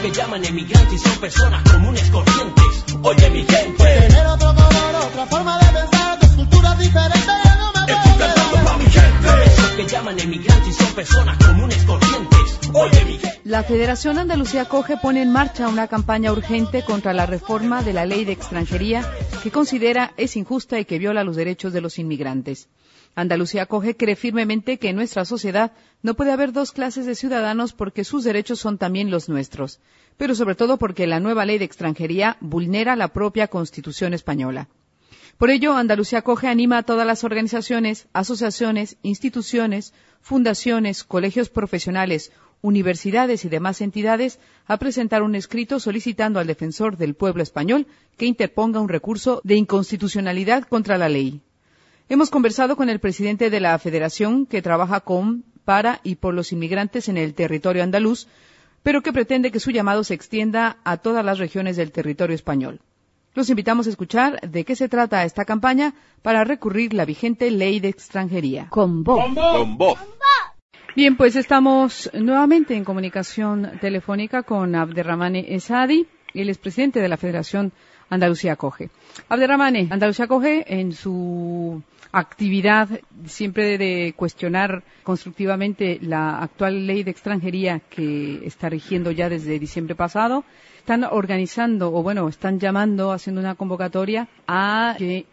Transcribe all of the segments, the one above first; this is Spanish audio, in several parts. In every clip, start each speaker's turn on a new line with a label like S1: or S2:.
S1: que llaman emigrantes son personas comunes corrientes. Oye mi gente,
S2: tener otro color, otra forma de pensar, dos culturas diferentes, ya no me
S1: estoy cantando pa' mi gente. Esos que llaman emigrantes son personas comunes corrientes. Oye mi gente.
S3: La Federación Andalucía Acoge pone en marcha una campaña urgente contra la reforma de la ley de extranjería que considera es injusta y que viola los derechos de los inmigrantes. Andalucía Acoge cree firmemente que en nuestra sociedad no puede haber dos clases de ciudadanos porque sus derechos son también los nuestros, pero sobre todo porque la nueva ley de extranjería vulnera la propia Constitución española. Por ello, Andalucía Acoge anima a todas las organizaciones, asociaciones, instituciones, fundaciones, colegios profesionales, universidades y demás entidades a presentar un escrito solicitando al Defensor del Pueblo Español que interponga un recurso de inconstitucionalidad contra la ley. Hemos conversado con el presidente de la Federación, que trabaja con, para y por los inmigrantes en el territorio andaluz, pero que pretende que su llamado se extienda a todas las regiones del territorio español. Los invitamos a escuchar de qué se trata esta campaña para recurrir la vigente ley de extranjería.
S4: Con voz.
S5: Con voz.
S3: Bien, pues estamos nuevamente en comunicación telefónica con Abderramane Essadi, él es presidente de la Federación Andalucía Acoge. Abderramane, Andalucía Acoge, en su actividad siempre de cuestionar constructivamente la actual ley de extranjería que está rigiendo ya desde diciembre pasado, están organizando, están llamando, haciendo una convocatoria a que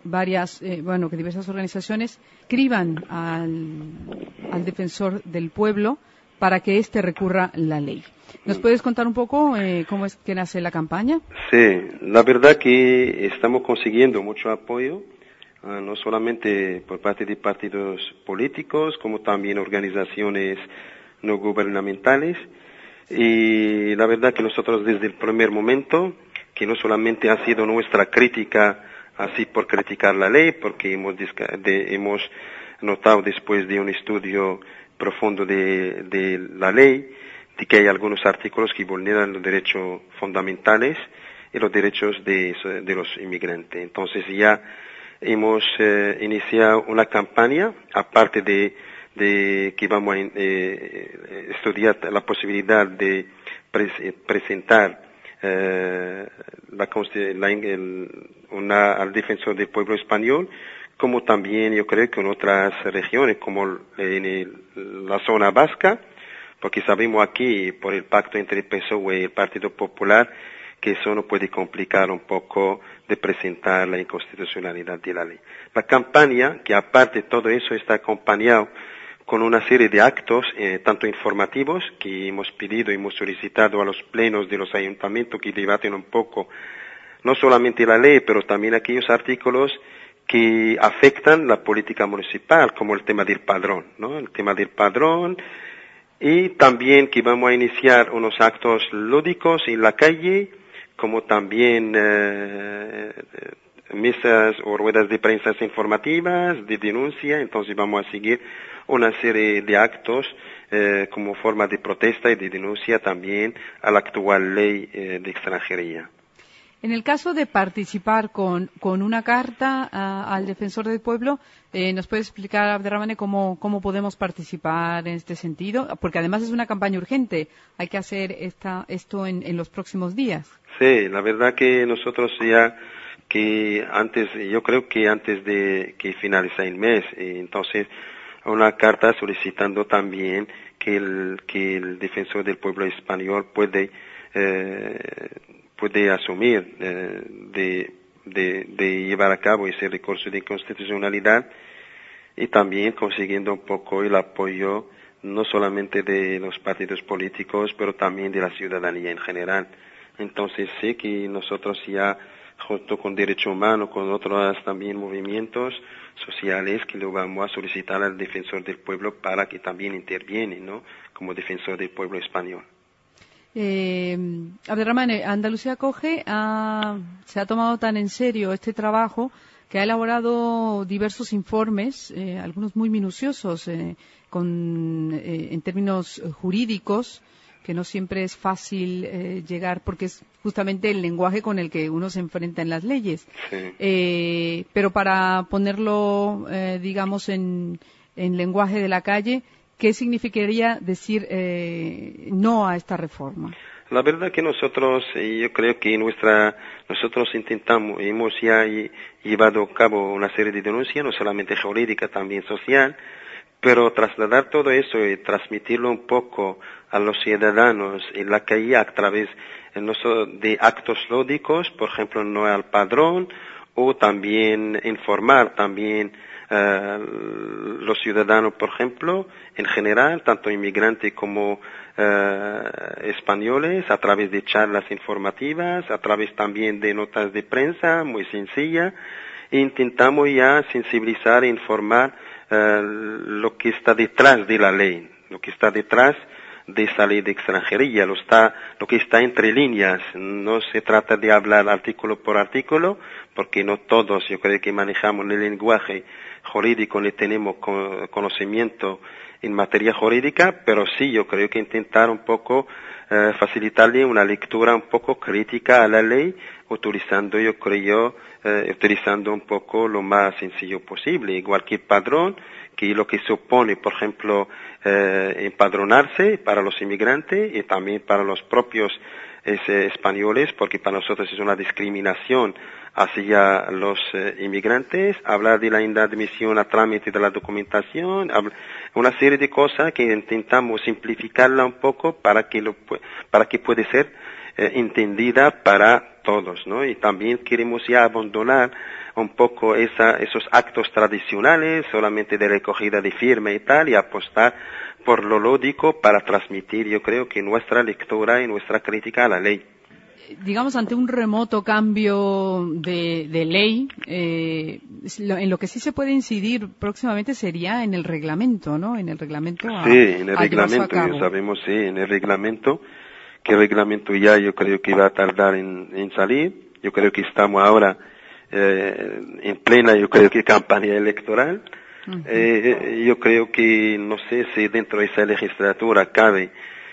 S3: que diversas organizaciones escriban al Defensor del Pueblo para que éste recurra la ley. ¿Nos puedes contar un poco cómo es que nace la campaña?
S6: Sí, la verdad que estamos consiguiendo mucho apoyo, no solamente por parte de partidos políticos, como también organizaciones no gubernamentales. Y la verdad que nosotros desde el primer momento, que no solamente ha sido nuestra crítica así por criticar la ley, porque hemos notado después de un estudio profundo de la ley, de que hay algunos artículos que vulneran los derechos fundamentales y los derechos de los inmigrantes. Entonces ya hemos iniciado una campaña, aparte de que vamos a estudiar la posibilidad de presentar al Defensor del Pueblo Español, como también yo creo que en otras regiones, como en la zona vasca, porque sabemos aquí, por el pacto entre el PSOE y el Partido Popular, que eso nos puede complicar un poco de presentar la inconstitucionalidad de la ley. La campaña, que aparte de todo eso está acompañado con una serie de actos, tanto informativos, que hemos pedido y hemos solicitado a los plenos de los ayuntamientos que debaten un poco, no solamente la ley, pero también aquellos artículos que afectan la política municipal, como el tema del padrón, ¿no? El tema del padrón, y también que vamos a iniciar unos actos lúdicos en la calle, como también mesas o ruedas de prensa informativas, de denuncia. Entonces vamos a seguir una serie de actos como forma de protesta y de denuncia también a la actual ley de extranjería.
S3: En el caso de participar con una carta al Defensor del Pueblo, ¿nos puede explicar, Abderramane, cómo podemos participar en este sentido? Porque además es una campaña urgente. Hay que hacer esto en los próximos días.
S6: Sí, la verdad que nosotros yo creo que antes de que finalice el mes, entonces una carta solicitando también que el Defensor del Pueblo Español puede asumir de llevar a cabo ese recurso de inconstitucionalidad, y también consiguiendo un poco el apoyo no solamente de los partidos políticos, pero también de la ciudadanía en general. Entonces sí que nosotros ya, junto con Derecho Humano, con otros también movimientos sociales, que lo vamos a solicitar al Defensor del Pueblo para que también interviene, ¿no?, como Defensor del Pueblo Español.
S3: Abderramane, Andalucía Acoge se ha tomado tan en serio este trabajo que ha elaborado diversos informes, algunos muy minuciosos, en términos jurídicos, que no siempre es fácil llegar, porque es justamente el lenguaje con el que uno se enfrenta en las leyes. Sí. Pero para ponerlo, digamos, en lenguaje de la calle, ¿qué significaría decir no a esta reforma?
S6: La verdad que nosotros, yo creo que nosotros hemos ya llevado a cabo una serie de denuncias, no solamente jurídica, también social, pero trasladar todo eso y transmitirlo un poco a los ciudadanos en la calle a través de actos lúdicos, por ejemplo, no al padrón, o también informar también los ciudadanos, por ejemplo, en general, tanto inmigrantes como españoles, a través de charlas informativas, a través también de notas de prensa muy sencillas. Intentamos ya sensibilizar e informar lo que está detrás de la ley, lo que está detrás de esa ley de extranjería, lo que está entre líneas. No se trata de hablar artículo por artículo, porque no todos, yo creo que manejamos el lenguaje jurídico, ni tenemos conocimiento en materia jurídica, pero sí, yo creo que intentar un poco facilitarle una lectura un poco crítica a la ley, utilizando un poco lo más sencillo posible, igual que el padrón, que lo que supone, por ejemplo, empadronarse para los inmigrantes y también para los propios españoles, porque para nosotros es una discriminación hacia los inmigrantes, hablar de la inadmisión a trámite de la documentación, una serie de cosas que intentamos simplificarla un poco para que pueda ser entendida para todos, ¿no? Y también queremos ya abandonar un poco esos actos tradicionales, solamente de recogida de firma y tal, y apostar por lo lúdico para transmitir, yo creo que nuestra lectura y nuestra crítica a la ley.
S3: Digamos, ante un remoto cambio de ley, en lo que sí se puede incidir próximamente sería en el reglamento, ¿no? En el reglamento.
S6: Sí, en el reglamento, ya sabemos, sí, en el reglamento, que el reglamento ya yo creo que va a tardar en salir. Yo creo que estamos ahora en plena, yo creo que campaña electoral. Uh-huh. Yo creo que, no sé si dentro de esa legislatura cabe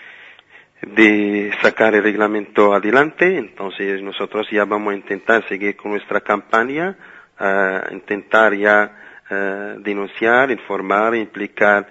S6: de sacar el reglamento adelante, entonces nosotros ya vamos a intentar seguir con nuestra campaña, intentar ya denunciar, informar, implicar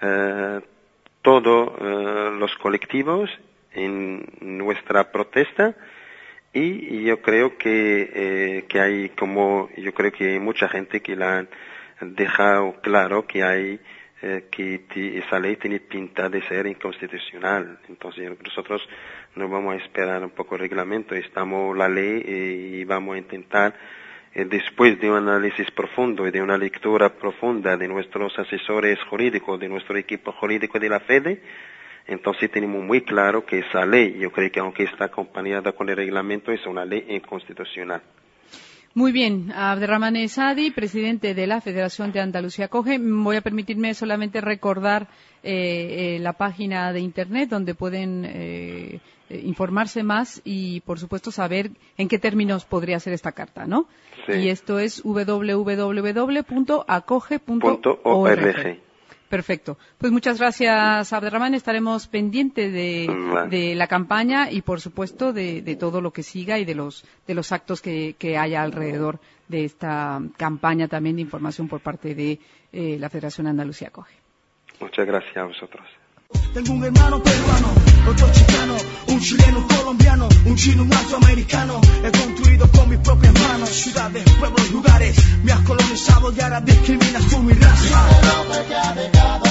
S6: todos los colectivos en nuestra protesta, y yo creo que hay yo creo que hay mucha gente que la han dejado claro que hay que esa ley tiene pinta de ser inconstitucional. Entonces nosotros no vamos a esperar un poco el reglamento, estamos la ley y vamos a intentar, después de un análisis profundo y de una lectura profunda de nuestros asesores jurídicos, de nuestro equipo jurídico de la FEDE, entonces tenemos muy claro que esa ley, yo creo que aunque está acompañada con el reglamento, es una ley inconstitucional.
S3: Muy bien, Abderramane Saadi, presidente de la Federación de Andalucía Acoge. Voy a permitirme solamente recordar la página de Internet donde pueden informarse más y, por supuesto, saber en qué términos podría ser esta carta, ¿no? Sí. Y esto es www.acoge.org. Perfecto. Pues muchas gracias, Abderramane. Estaremos pendientes de la campaña y, por supuesto, de todo lo que siga y de los actos que haya alrededor de esta campaña también de información por parte de la Federación Andalucía Acoge.
S6: Muchas gracias a vosotros.
S2: Tengo un hermano peruano, otro chicano, un chileno, un colombiano, un chino, un afroamericano. He construido con mis propias manos ciudades, pueblos, lugares. Me has colonizado y ahora discriminas tú mi raza.